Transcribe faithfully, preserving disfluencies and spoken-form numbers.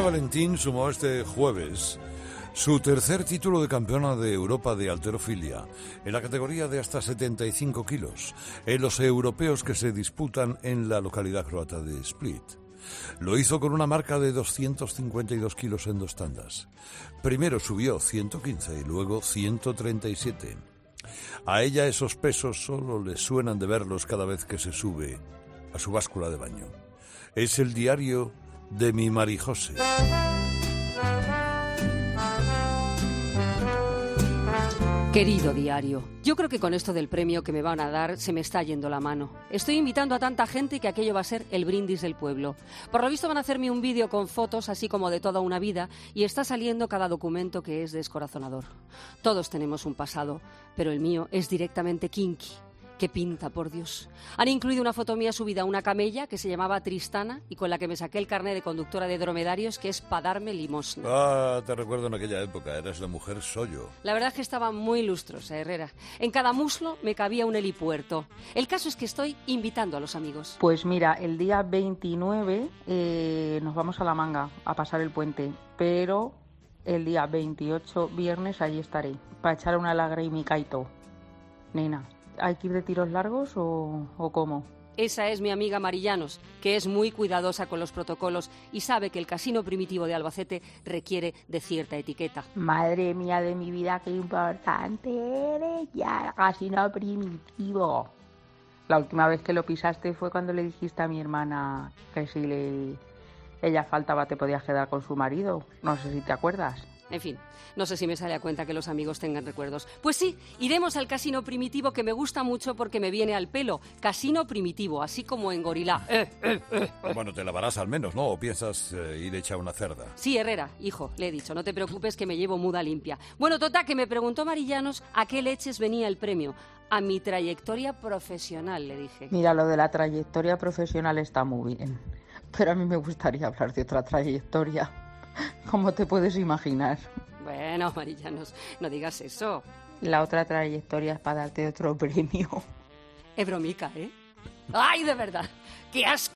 Valentín sumó este jueves su tercer título de campeona de Europa de halterofilia, en la categoría de hasta setenta y cinco kilos, en los europeos que se disputan en la localidad croata de Split. Lo hizo con una marca de doscientos cincuenta y dos kilos en dos tandas. Primero subió ciento quince y luego ciento treinta y siete. A ella esos pesos solo le suenan de verlos cada vez que se sube a su báscula de baño. Es el diario de mi Marijose. Querido diario, yo creo que con esto del premio que me van a dar se me está yendo la mano. Estoy invitando a tanta gente que aquello va a ser el brindis del pueblo. Por lo visto van a hacerme un vídeo con fotos así como de toda una vida y está saliendo cada documento que es descorazonador. Todos tenemos un pasado, pero el mío es directamente kinky. ¡Qué pinta, por Dios! Han incluido una foto mía subida a una camella que se llamaba Tristana y con la que me saqué el carné de conductora de dromedarios, que es para darme limosna. Ah, te recuerdo en aquella época, eras la mujer sollo. La verdad es que estaba muy lustrosa, Herrera. En cada muslo me cabía un helipuerto. El caso es que estoy invitando a los amigos. Pues mira, el día veintinueve eh, nos vamos a La Manga a pasar el puente, pero el día veintiocho, viernes, allí estaré, para echar una lagrimica y todo. Nena, ¿hay que ir de tiros largos o, o cómo? Esa es mi amiga Marillanos, que es muy cuidadosa con los protocolos y sabe que el casino primitivo de Albacete requiere de cierta etiqueta. Madre mía de mi vida, qué importante eres ya, casino primitivo. La última vez que lo pisaste fue cuando le dijiste a mi hermana que si le, ella faltaba te podías quedar con su marido. No sé si te acuerdas. En fin, no sé si me sale a cuenta que los amigos tengan recuerdos. Pues sí, iremos al casino primitivo, que me gusta mucho porque me viene al pelo. Casino primitivo, así como en Gorilá. Eh, eh, eh. Bueno, te lavarás al menos, ¿no? ¿O piensas eh, ir hecha una cerda? Sí, Herrera, hijo, le he dicho, no te preocupes que me llevo muda limpia. Bueno, tota, que me preguntó Marillanos a qué leches venía el premio. A mi trayectoria profesional, le dije. Mira, lo de la trayectoria profesional está muy bien, pero a mí me gustaría hablar de otra trayectoria. ¿Cómo te puedes imaginar? Bueno, Marillanos, no digas eso. La otra trayectoria es para darte otro premio. Es bromica, ¿eh? ¡Ay, de verdad! ¡Qué asco!